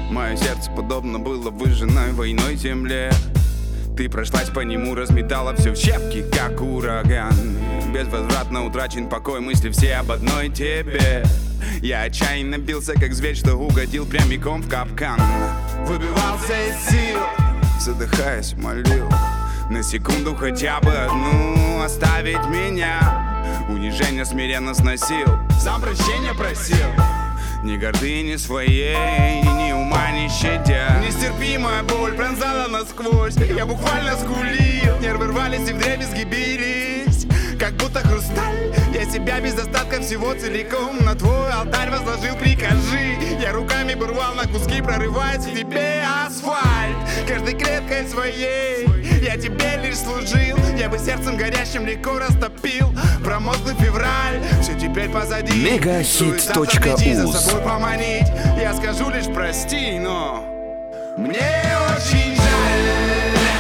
Мое сердце подобно было выжженной войной земле. Ты прошлась по нему, разметала все в щепки, как ураган. Безвозвратно утрачен покой, мысли все об одной тебе. Я отчаянно бился, как зверь, что угодил прямиком в капкан. Выбивался из сил, задыхаясь, молил на секунду хотя бы одну оставить меня. Унижение смиренно сносил, сам прощения просил. Ни гордыни своей, ни ума не щадя. Нестерпимая боль пронзала насквозь. Я буквально скулил, нервы рвались и вдребезги бились, как будто хрусталь. Я себя без остатка всего целиком на твой алтарь возложил, прикажи. Я руками бы рвал на куски, прорываясь в тебе асфальт. Каждой клеткой своей я тебе лишь служил. Я бы сердцем горящим легко растопил промозглый февраль. Все теперь позади. Megahit.uz. Поманить. Я скажу лишь прости, но мне очень жаль.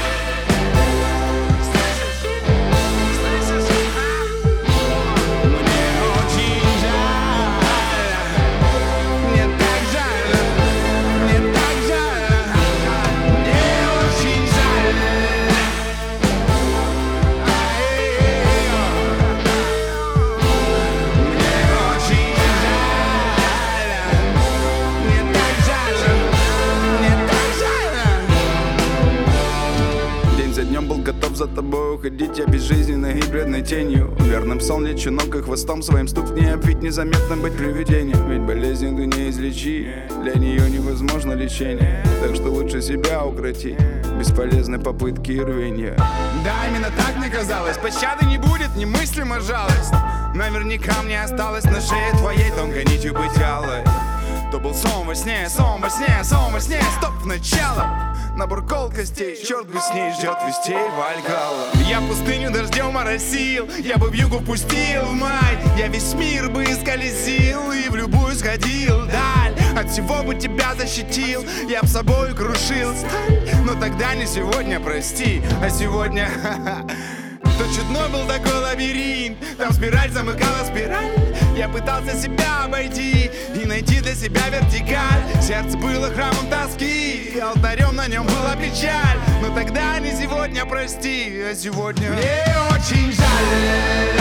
Готов за тобой уходить, я безжизненной и бледной тенью. Верным сон лечу, но как хвостом своим стукни, ведь незаметно быть привидением. Ведь болезнь ты не излечи, для нее невозможно лечение. Так что лучше себя укроти, бесполезны попытки и рвенья. Да, именно так мне казалось, пощады не будет, немыслима жалость. Наверняка мне осталось на шее твоей тонкой нитью быть алой. То был сон во сне, сон во сне, сон во сне. Стоп, начало. Набор колкостей, черт бы с ней, ждет вестей Вальгалла. Я пустыню дождем оросил, я бы вьюгу пустил в май. Я весь мир бы исколесил и в любую сходил даль. От всего бы тебя защитил, я б собой крушил сталь. Но тогда не сегодня, прости, а сегодня то чудной был такой лабиринт, там спираль замыкала спираль. Я пытался себя обойти и найти для себя вертикаль. Сердце было храмом тоски, и алтарем на нем была печаль. Но тогда не сегодня, прости, а сегодня мне очень жаль.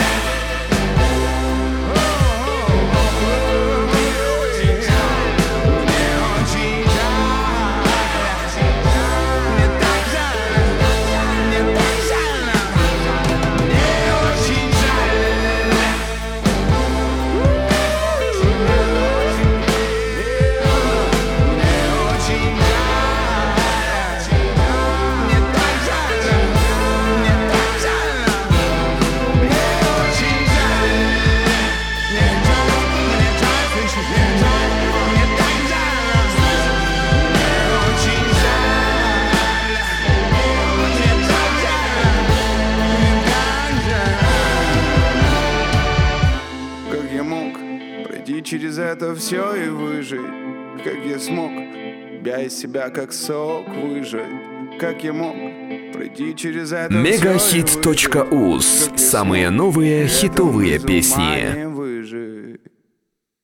Через это все и выжить, как я смог, бя из себя как сок выжать, как я мог пройти через это. Megahit.uz. Самые новые хитовые песни.